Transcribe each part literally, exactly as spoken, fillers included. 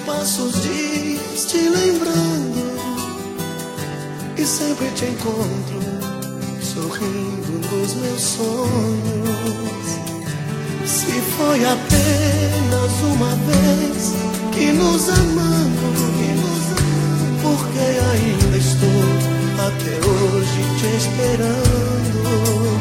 passo os dias te lembrando e sempre te encontro sorrindo nos meus sonhos. Se foi apenas uma vez que nos amamos, porque ainda estou até hoje te esperando.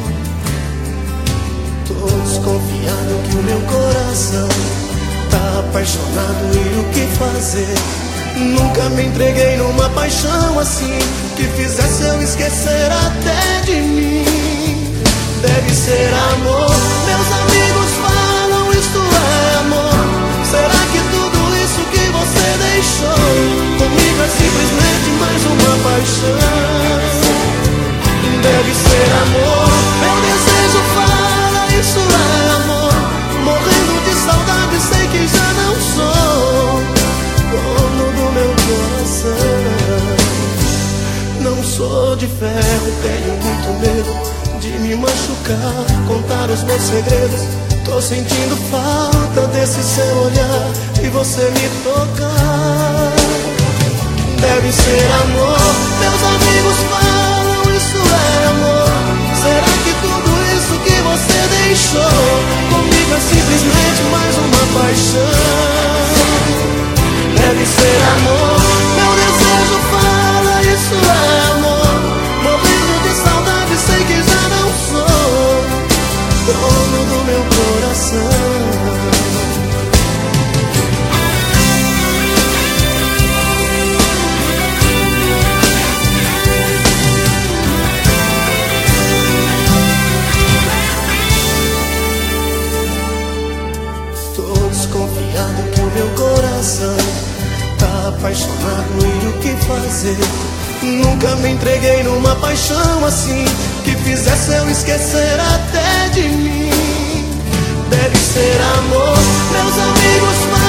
Tô desconfiado que o meu coração tá apaixonado e o que fazer? Nunca me entreguei numa paixão assim que fizesse eu esquecer até de mim. Deve ser amor, meus amigos falam isto é amor. Será que tudo isso que você deixou comigo é simplesmente mais uma paixão? Deve ser amor, meu desejo fala isso é amor. Morrendo de saudade sei que já não sou dono do meu coração. Não sou de ferro, tenho muito medo de me machucar, contar os meus segredos. Tô sentindo falta desse seu olhar e você me tocar. Deve ser amor, meus amigos falam isso é amor. Será que tudo isso que você deixou comigo é simplesmente mais uma paixão? Deve ser amor, meu desejo fala isso é amor. Morrendo de saudade sei que já não sou dono do meu coração. Tô desconfiado que o meu coração tá apaixonado e o que fazer? Nunca me entreguei numa paixão assim que fizesse eu esquecer até de mim. Deve ser amor, meus amigos falam